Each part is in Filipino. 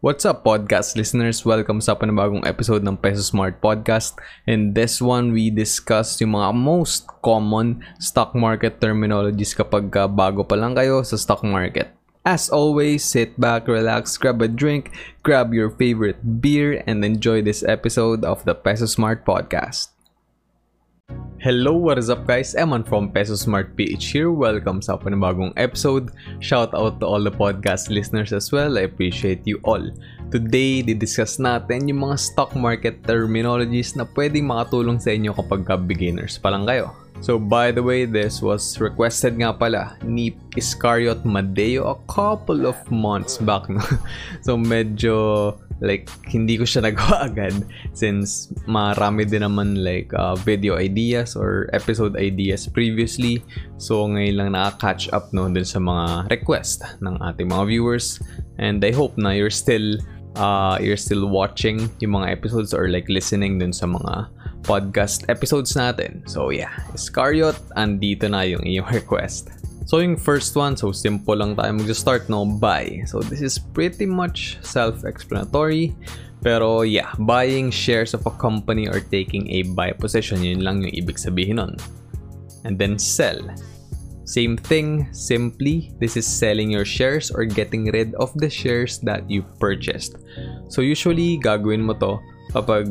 What's up, podcast listeners? Welcome sa panibagong episode ng Peso Smart Podcast. In this one, we discuss yung mga most common stock market terminologies kapag bago pa lang kayo sa stock market. As always, sit back, relax, grab a drink, grab your favorite beer, and enjoy this episode of the Peso Smart Podcast. Hello, what is up guys? Eman from Peso Smart PH here. Welcome sa panibagong episode. Shout out to all the podcast listeners as well. I appreciate you all. Today, didiscuss natin yung mga stock market terminologies na pwedeng makatulong sa inyo kapag beginners pa lang kayo. So by the way, this was requested nga pala ni Iscariot Madeo a couple of months back. No? So medyo hindi ko siya nagawa agad since marami din naman video ideas or episode ideas previously. So ngayon lang naka-catch up dun sa mga request ng ating mga viewers, and I hope na you're still watching yung mga episodes or listening dun sa mga podcast episodes natin. So yeah, Iscariot, andito na yung iyong request. So yung first one, so simple lang tayo mag-start, no? Buy. So this is pretty much self-explanatory. Pero yeah, buying shares of a company or taking a buy position, yun lang yung ibig sabihin nun. And then sell. Same thing, simply, this is selling your shares or getting rid of the shares that you purchased. So usually, gagawin mo to kapag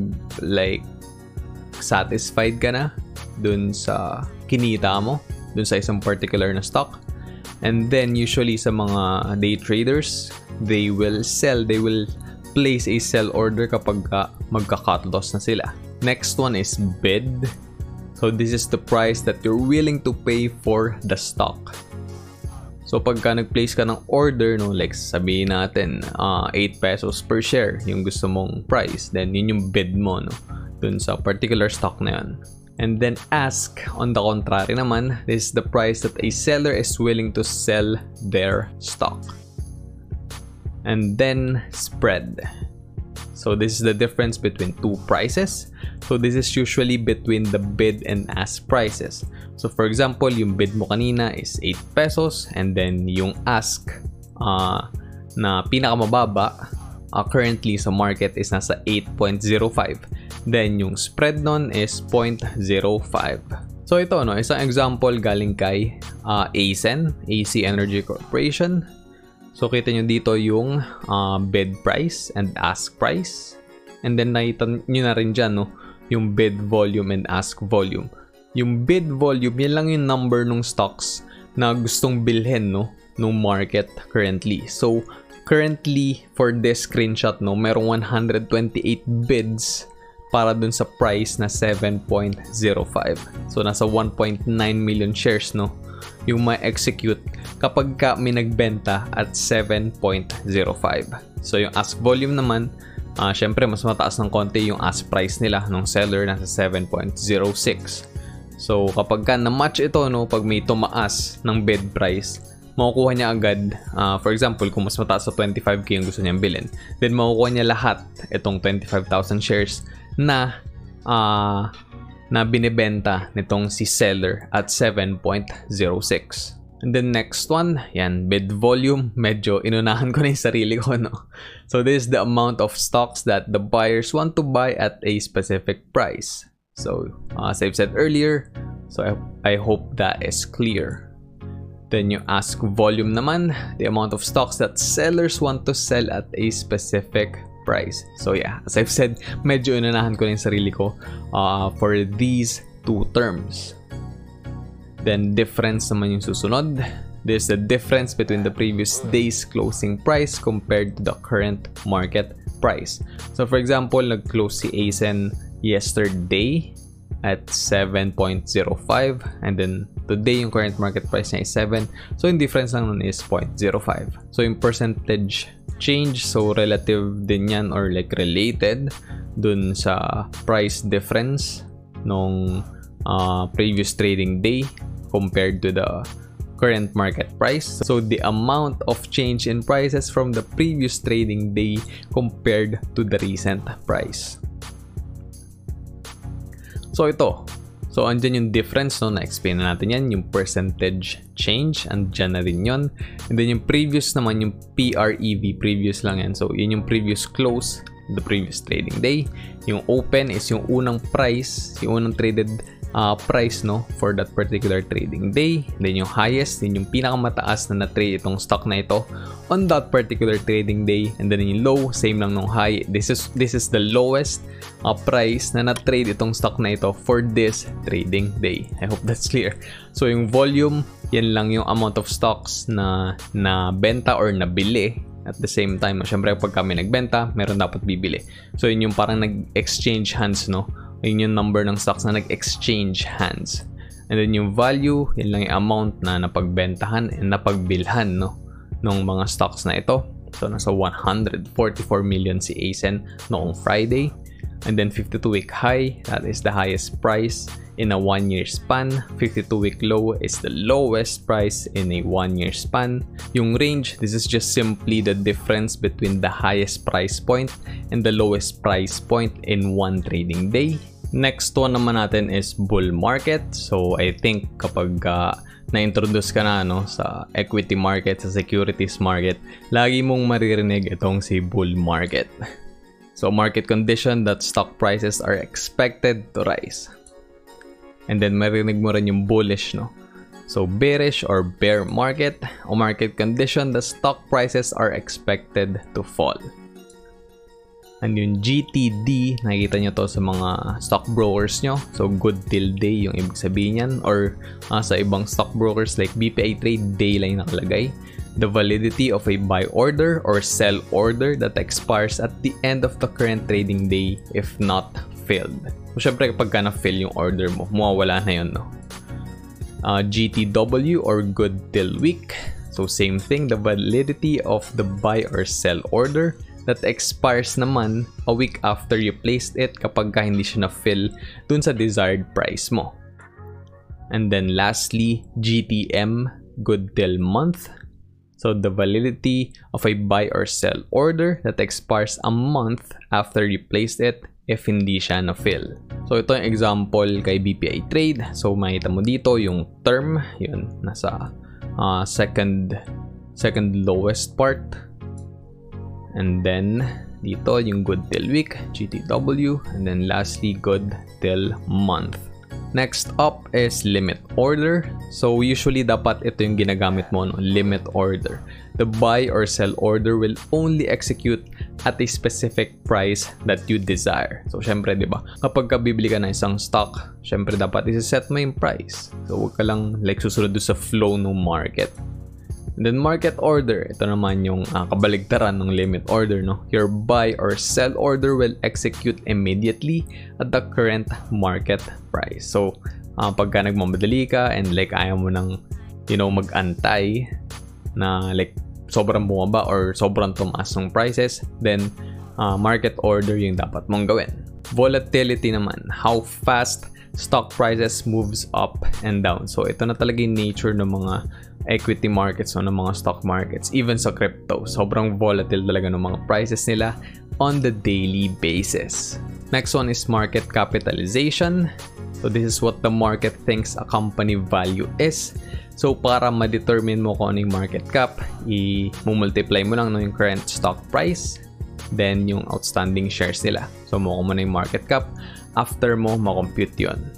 satisfied ka na dun sa kinita mo, dun sa isang particular na stock. And then usually sa mga day traders, they will place a sell order kapag magka-cut loss na sila. Next one is bid. So this is the price that you're willing to pay for the stock. So pagka nag-place ka ng order, no, sabihin natin 8 pesos per share yung gusto mong price, then yun yung bid mo, no, dun sa particular stock na yun. And then ask, on the contrary naman, this is the price that a seller is willing to sell their stock. And then spread. So this is the difference between two prices. So this is usually between the bid and ask prices. So for example, yung bid mo kanina is 8 pesos, and then yung ask na pinakamababa currently sa market is nasa 8.05. Then yung spread nun is 0.05. So ito, no, isang example galing kay ACEN, AC Energy Corporation. So kita nyo dito yung bid price and ask price. And then nakita nyo na rin dyan, no, yung bid volume and ask volume. Yung bid volume, yan lang yung number ng stocks na gustong bilhin, no, nung market currently. So currently, for this screenshot, no, merong 128 bids para dun sa price na 7.05. So nasa 1.9 million shares, no, yung ma-execute kapag may nagbenta at 7.05. So yung ask volume naman, syempre mas mataas ng konti yung ask price nila ng seller, nasa 7.06. So kapag na-match ito, no, pag may tumaas ng bid price, makukuha niya agad, for example, kung mas mataas sa 25k yung gusto niyang bilhin, then makukuha niya lahat itong 25,000 shares na binibenta nitong si seller at 7.06. And then next one, yan, bid volume. Medyo inunahan ko na yung sarili ko, no? So this is the amount of stocks that the buyers want to buy at a specific price. So as I've said earlier, so I hope that is clear. Then you ask volume naman, the amount of stocks that sellers want to sell at a specific price. So yeah, as I've said, medyo inunahan ko na yung sarili ko for these two terms. Then difference naman yung susunod. There's the difference between the previous day's closing price compared to the current market price. So for example, nag-close si ACEN yesterday at 7.05, and then today yung current market price niya is 7. So yung difference lang nun is 0.05. So yung percentage change, so relative din yan or related dun sa price difference nung previous trading day compared to the current market price. So the amount of change in prices from the previous trading day compared to the recent price. So ito, So, andyan yung difference, no? Na-explain na natin yan. Yung percentage change, andyan na rin yun. And then yung previous naman, yung PREV, previous lang yan. So, yun yung previous close, the previous trading day. Yung open is yung unang price, yung unang traded price, no, for that particular trading day. Then yung highest, yun yung pinakamataas na na-trade itong stock na ito on that particular trading day. And then yung low, same lang nung high. This is the lowest price na na-trade itong stock na ito for this trading day. I hope that's clear. So yung volume, yan lang yung amount of stocks na benta or nabili at the same time. Syempre pag kami nagbenta, meron dapat bibili. So yun yung parang nag-exchange hands, no? Yun yung number ng stocks na nag-exchange hands. And then yung value, yun lang yung amount na napagbentahan and napagbilhan, no, ng mga stocks na ito. So nasa 144 million si ASEN noong Friday. And then 52-week high, that is the highest price in a 1-year span. 52-week low is the lowest price in a 1-year span. Yung range, this is just simply the difference between the highest price point and the lowest price point in one trading day. Next one naman natin is bull market. So I think kapag na-introduce ka na, no, sa equity market, sa securities market, lagi mong maririnig itong si bull market. So market condition that stock prices are expected to rise. And then marinig mo rin yung bullish, no? So bearish or bear market o market condition the stock prices are expected to fall. And yung GTD, nakikita nyo to sa mga stock brokers nyo. So good till day yung ibig sabihin yan. Or sa ibang stock brokers like BPI Trade, day lang nakalagay. The validity of a buy order or sell order that expires at the end of the current trading day if not filled. So, syempre kapag na-fill yung order mo, mawawala na yun, no? GTW or good till week. So same thing, the validity of the buy or sell order that expires naman a week after you placed it kapag hindi siya na-fill dun sa desired price mo. And then lastly, GTM, good till month. So the validity of a buy or sell order that expires a month after you placed it if hindi siya na-fill. So ito yung example kay BPI Trade. So makita mo dito yung term, yun, nasa second lowest part. And then dito yung good till week, GTW, and then lastly good till month. Next up is limit order. So usually dapat ito yung ginagamit mo, no? Limit order. The buy or sell order will only execute at a specific price that you desire. So syempre, 'di ba? Kapag bibili ka ng isang stock, syempre dapat i-set mo yung price. So wag ka lang like susunod sa flow ng market. And then market order, ito naman yung kabaligtaran ng limit order, no? Your buy or sell order will execute immediately at the current market price. So, pagka nagmamadali ka and like ayaw mo nang, mag-antay na like sobrang bumaba or sobrang tumaas ng prices, then market order yung dapat mong gawin. Volatility naman, how fast stock prices moves up and down. So, ito na talaga yung nature ng mga equity markets o ng mga stock markets, even sa crypto. Sobrang volatile talaga ng mga prices nila on the daily basis. Next one is market capitalization. So this is what the market thinks a company value is. So para ma-determine mo kung ano yung market cap, i-multiply mo lang yung current stock price, then yung outstanding shares nila. So mo mo na yung market cap, after mo ma-compute yun.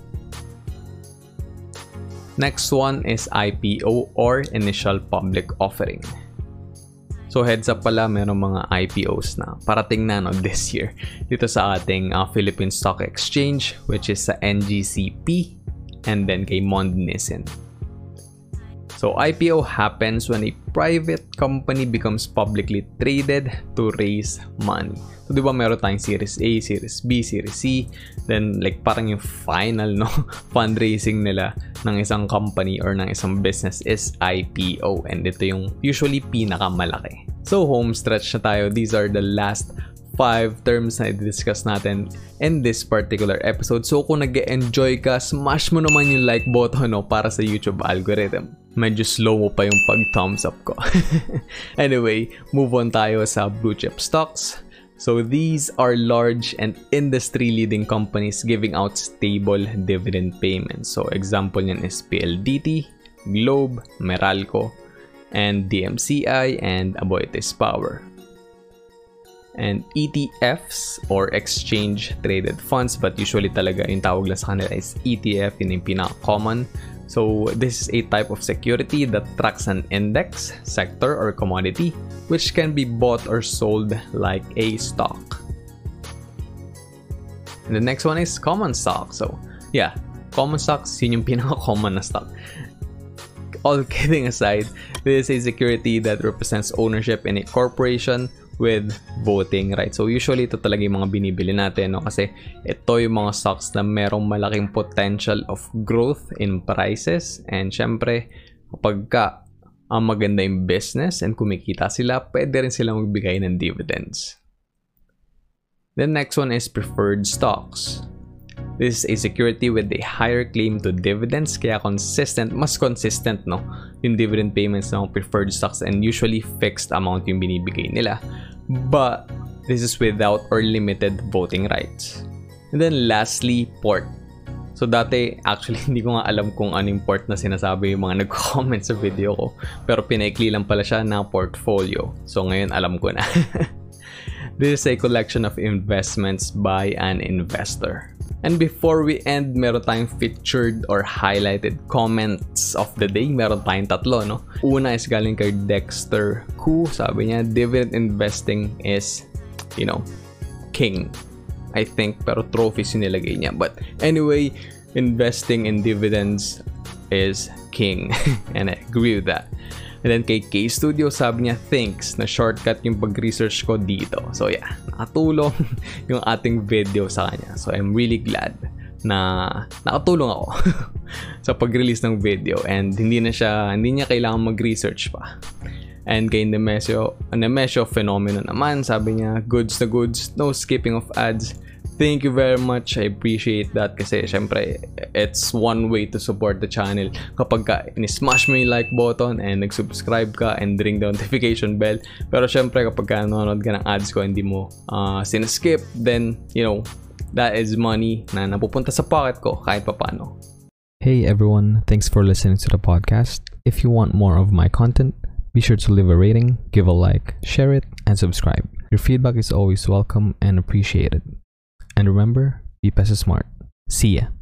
Next one is IPO or initial public offering. So heads up pala, merong mga IPOs na parating na this year dito sa ating Philippine Stock Exchange, which is sa NGCP and then kay Monde Nissin. So IPO happens when a private company becomes publicly traded to raise money. So di ba meron tayong Series A, Series B, Series C, then like parang yung final fundraising nila ng isang company or ng isang business is IPO, and ito yung usually pinakamalaki. So home stretch na tayo. These are the last 5 terms na i-discuss natin in this particular episode. So kung nag-enjoy ka, smash mo naman yung like button para sa YouTube algorithm. Medyo slow mo pa yung pag-thumbs up ko. Anyway, move on tayo sa blue chip stocks. So these are large and industry-leading companies giving out stable dividend payments. So example niyan is PLDT, Globe, Meralco, and DMCI, and Aboitiz Power. And ETFs or exchange traded funds, but usually talaga yung tawag lang sa kanila is ETF, yun yung pinaka-common. So this is a type of security that tracks an index, sector, or commodity which can be bought or sold like a stock. And the next one is common stock. So yeah, common stocks, yun yung pinaka-common na stock. All kidding aside, this is a security that represents ownership in a corporation with voting rights. So usually ito talaga yung mga binibili natin, no? Kasi ito yung mga stocks na merong malaking potential of growth in prices, and syempre kapag ang maganda yung business and kumikita sila, pwede rin sila magbigay ng dividends. The next one is preferred stocks. This is a security with a higher claim to dividends, kaya mas consistent, no, yung dividend payments ng preferred stocks, and usually fixed amount yung binibigay nila. But this is without or limited voting rights. And then lastly, port. So dati, actually, hindi ko nga alam kung ano yung port na sinasabi yung mga nag-comment sa video ko. Pero pinaikli lang pala siya na portfolio. So ngayon, alam ko na. This is a collection of investments by an investor. And before we end, meron tayong featured or highlighted comments of the day. Meron tayong tatlo, no? Una is galing kay Dexter Ku. Sabi niya, dividend investing is, king. I think, pero trophies yung nilagay niya. But anyway, investing in dividends is king. And I agree with that. And then kay K-Studio, sabi niya, thanks, na shortcut yung pag-research ko dito. So yeah, nakatulong yung ating video sa kanya. So I'm really glad na nakatulong ako sa pag-release ng video, and hindi niya kailangan mag-research pa. And kay Nemesio Phenomenon naman, sabi niya, goods na goods, no skipping of ads. Thank you very much. I appreciate that kasi syempre it's one way to support the channel kapag in-smash mo yung like button and nag-subscribe ka and ring the notification bell. Pero syempre kapag nanonood ka ng ads ko, hindi mo sinaskip, then that is money na napupunta sa pocket ko kahit papano. Hey everyone, thanks for listening to the podcast. If you want more of my content, be sure to leave a rating, give a like, share it, and subscribe. Your feedback is always welcome and appreciated. And remember, be pesa smart. See ya.